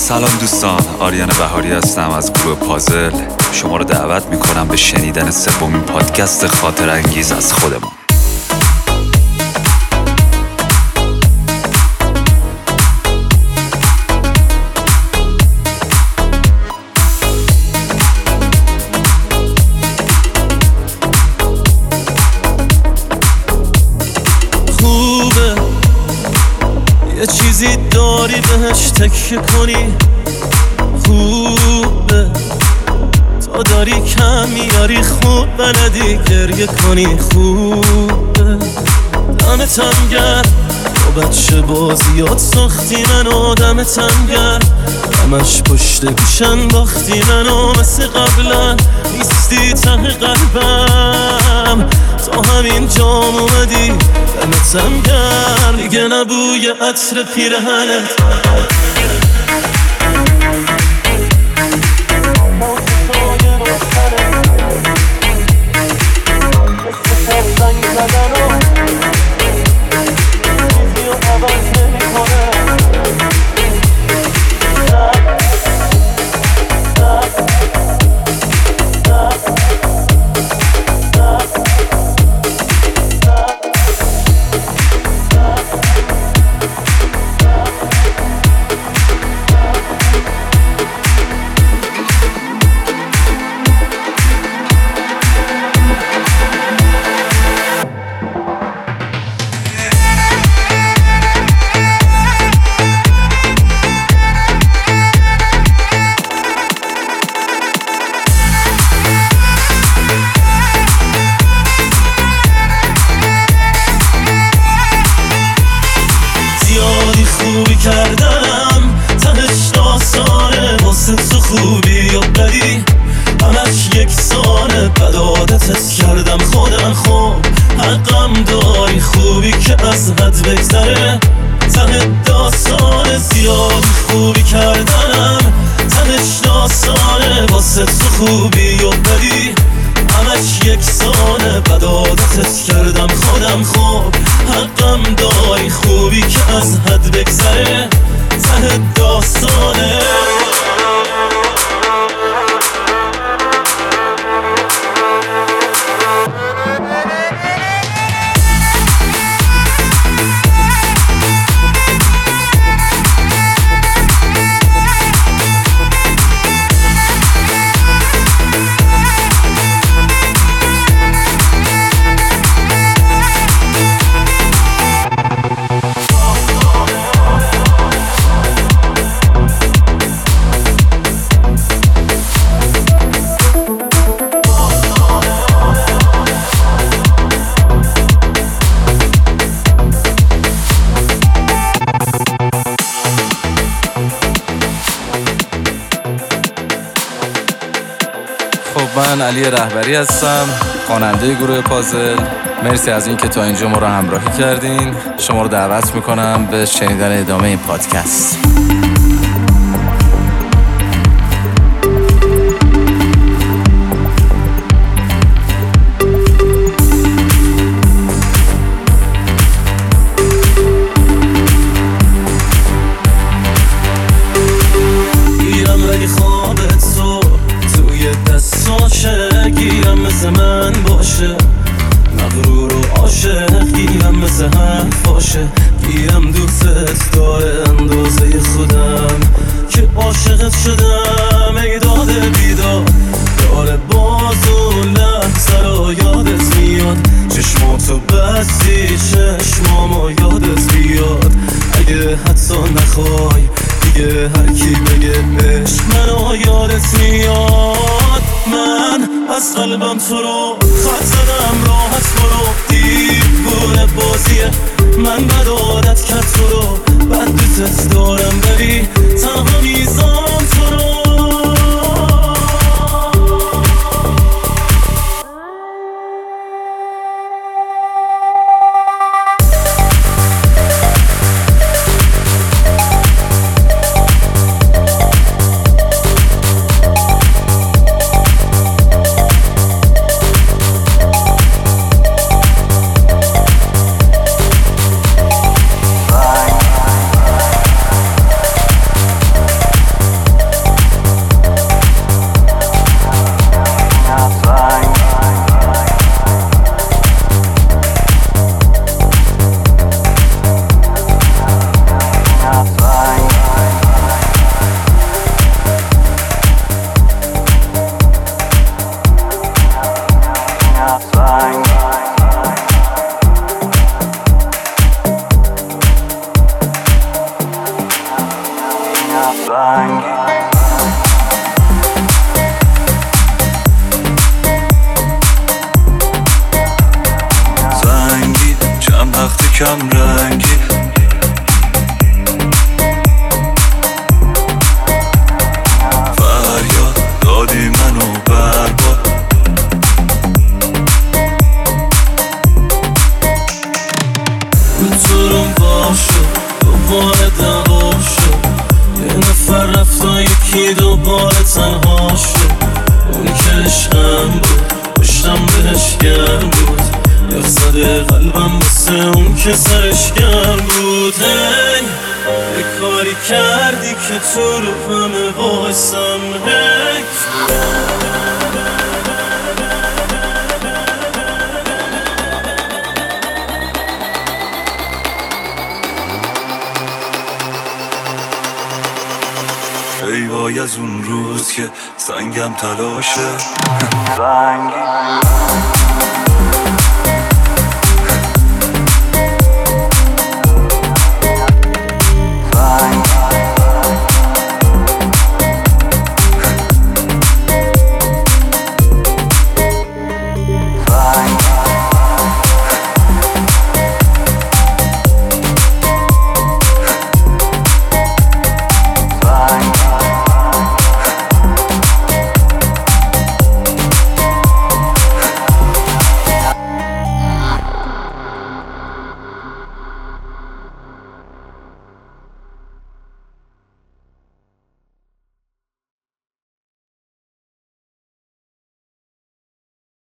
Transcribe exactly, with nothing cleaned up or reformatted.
سلام دوستان، آریان بهاری هستم از گروه پازل. شما رو دعوت میکنم به شنیدن سومین پادکست خاطر انگیز از خودمون. یه چیزی داری بهش تکیه کنی، خوبه تا داری کم میاری، خوب بلدی گریه کنی، خوبه دمتم گرم با بچه بازیات ساختی منو، دمتم گرم همش پشت گوشن باختی منو، مثل قبلا نیستی ته قلبم، تا همین جام اومدی دمتم گرم، دیگه نبوی عطر پیرهنت خوبی کردم، تهش داستانه واسه تو خوبی و بدی همش یکسانه، بد عادتت کردم خودم، خوب حقم داری، خوبی که از حد بگذره ته داستانه، زیاد خوبی کردم، تهش داستانه واسه تو خوبی و بدی همش یکسانه، بد عادتت کردم خودم، خوب حقم داری، خوبی که از حد بگذره ته داستانه. من علی رهبری هستم، خواننده گروه پازل. مرسی از این که تا اینجا ما رو همراهی کردین. شما رو دعوت میکنم به شنیدن ادامه این پادکست. گیرم مثل من باشه، مغرور و عاشق گیرم مثل حرف باشه، گیرم دوستت داره اندازه خودم که عاشقت شدم، ای داده بیداد داره باز و لحظه رو یادت میاد، چشماتو بستی چشمامو یادت بیاد، اگه حتی نخوای دیگه هر کی بگه عشق منو یادت میاد، من از قلبم تو رو خط زدم، راحت برو دیوونه بازیه، من بد عادت کرد تو رو، بد دوست دارم بری تنها میزان تو رو. کم رنگی. فریاد دادی منو برباد. روزورم باشو دوباره دعوا شد، یه نفر رفت و یکی دوباره تنها شد. اون که عشقم بود پشتم بهش گرم بود، یخ زده قلبم مثل اون که سرش گرم بود. هی یه کاری کردی که تو رو همه بایستم. هی ای وای از اون روز که سنگم تلاشه. سنگی